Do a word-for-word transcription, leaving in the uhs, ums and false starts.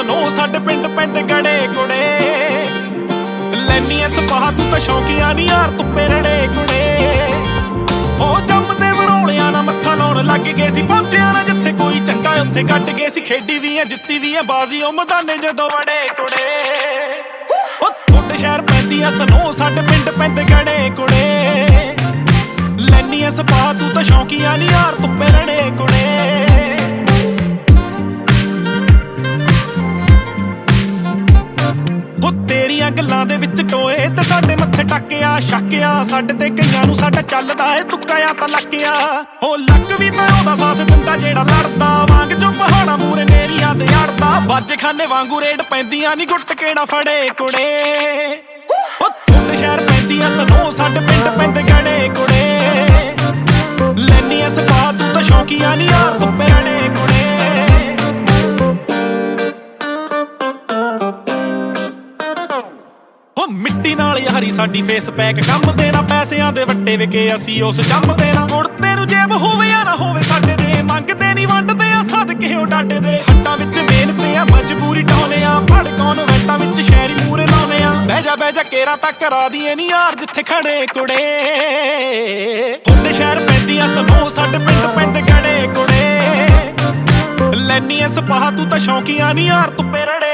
snow ਸਾਡੇ ਪਿੰਡ ਪੈਂਦੇ ਗੜੇ ਕੁੜੇ ਲੈਨੀ ਐ ਸਪਾਹ ਤੂੰ ਤਾਂ ਸ਼ੌਕੀਆਂ ਨੀ ਯਾਰ ਧੁੱਪੇ ਰੜੇ ਕੁੜੇ ਉਹ ਜੰਮਦੇ ਵਰੋਲਿਆਂ ਨਾਲ ਮੱਥਾ ਲਾਉਣ ਲੱਗ ਗਏ ਸੀ ਪਹੁੰਚਿਆ ਨਾ ਜਿੱਥੇ ਕੋਈ ਚੰਗਾ ਉੱਥੇ ਕੱਢ ਗਏ ਸੀ ਖੇਡੀ ਵੀ ਐ ਜਿੱਤੀ ਵੀ ਐ ਬਾਜ਼ੀ ਉਹ ਮੈਦਾਨੇ ਜਦੋਂ ਵੜੇ ਕੁੜੇ ਉਹ ਤੁਹਾਡੇ ਸ਼ਹਿਰ ਪੈਂਦੀ ਐ ਸਨੋ ਸਾਡੇ ਪਿੰਡ ਪੈਂਦੇ ਗੜੇ ਕੁੜੇ ਲੈਨੀ ਐ ਸਪਾਹ ਤੂੰ ਤਾਂ ਸ਼ੌਕੀਆਂ ਨੀ ਯਾਰ ਧੁੱਪੇ ਰੜੇ ਕੁੜੇ ਤੇਰੀਆਂ ਗੱਲਾਂ ਦੇ ਵਿੱਚ ਟੋਏ ਤੇ ਸਾਡੇ ਮੱਥੇ ਟੱਕਿਆ ਸ਼ੱਕਿਆ ਸਾਡੇ ਤੇ ਕਈਆਂ ਨੂੰ ਸਾਡਾ ਚੱਲਦਾ ਏ ਤੁੱਕਿਆ ਤਾਂ ਲੱਕਿਆ ਹੋ ਲੱਕ ਵੀ ਤਾਂ ਉਹਦਾ ਸਾਥ ਦਿੰਦਾ ਜਿਹੜਾ ਲੜਦਾ ਵਾਂਗ ਜੋ ਪਹਾੜਾਂ ਮੂਰੇ ਨੇਰੀਆਂ ਤੇ ਅੜਦਾ ਬਾਜੇ ਖਾਨੇ ਵਾਂਗੂ ਰੇਡ ਪੈਂਦੀਆਂ ਨੀ ਗੁੱਟ ਕਿਹੜਾ ਫੜੇ ਕੁੜੇ ਉਹ ਤੁਹਾਡੇ ਸ਼ਹਿਰ ਪੈਂਦੀ ਐ ਸਨੋ ਸਾਡੇ ਪਿੰਡ ਪੈਂਦੇ ਗੜੇ ਕੁੜੇ ਲੈਨੀ ਐ ਸਪਾਹ ਤੂੰ ਤਾਂ ਸ਼ੌਕੀਆਂ ਨੀ ਯਾਰ ਧੁੱਪੇ ਰੜੇ ਕੁੜੇ ਮਿੱਟੀ ਨਾਲ ਯਾਰੀ ਸਾਡੀ ਫੇਸ ਪੈਕ ਕੰਮ ਦੇ ਨਾ ਪੈਸਿਆਂ ਦੇ ਵੱਟੇ ਵਿਕੇ ਅਸੀਂ ਉਸ ਜੰਮਦੇ ਨਾ ਮੁੜਤੇ ਨੂੰ ਜੇਬ ਹੋਵੇ ਜਾਂ ਨਾ ਹੋਵੇ ਸਾਡੇ ਦੇ ਮੰਗਦੇ ਨਹੀਂ ਵੰਡਦੇ ਆ ਸਦਕੇ ਉਹ ਡਾਡੇ ਦੇ ਹੱਟਾਂ ਵਿੱਚ ਮਿਹਨਤ ਆ ਮਜਬੂਰੀ ਢਾਉਨੇ ਆ ਫੜ ਕੌਨਵੈਂਟਾਂ ਵਿੱਚ ਸ਼ਹਿਰੀ ਮੂਰੇ ਲਾਉਨੇ ਆ ਬਹਿ ਜਾ ਬਹਿ ਜਾ ਕੇਰਾ ਤਾਂ ਕਰਾ ਦੀਏ ਨੀ ਯਾਰ ਜਿੱਥੇ ਖੜੇ ਕੁੜੇ ਤੁਹਾਡੇ ਸ਼ਹਿਰ ਪੈਂਦੀ ਆ ਸਨੋ ਸਾਡੇ ਪਿੰਡ ਪੈਂਦੇ ਗੜੇ ਕੁੜੇ ਲੈਨੀ ਐ ਸਪਾਹ ਤੂੰ ਤਾਂ ਸ਼ੌਕੀਆਂ ਨੀ ਯਾਰ ਧੁੱਪੇ ਰੜੇ